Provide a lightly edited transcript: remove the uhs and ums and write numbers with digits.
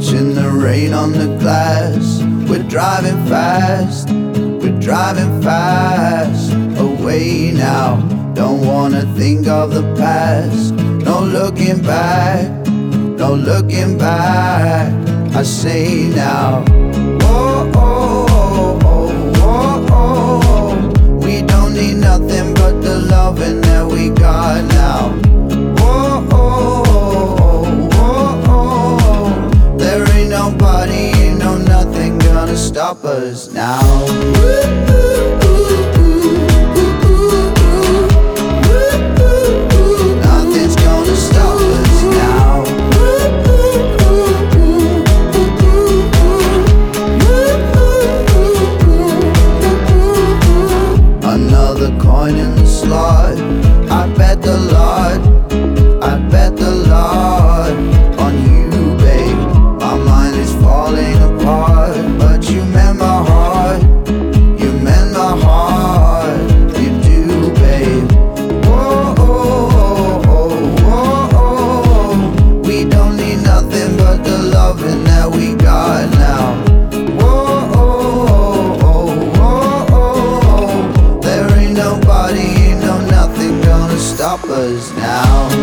catching the rain on the glass. We're driving fast, we're driving fast away now. Don't wanna think of the past. No looking back, no looking back. I say now. Whoa, oh, oh, oh, oh, oh. We don't need nothing but the loving that we got now. Whoa, oh, oh, oh, oh. There ain't nobody, ain't no nothing gonna stop us now. Nothing's gonna stop us now. Another coin in the slot. I bet the lot, I bet the lot on you, babe. My mind is falling apart, but you mend my heart, you mend my heart, you do, babe. Whoa, oh, oh, oh, oh. We don't need nothing but the loving that we got now. Whoa, oh, oh, oh, oh. There ain't nobody, ain't no nothing gonna stop us now.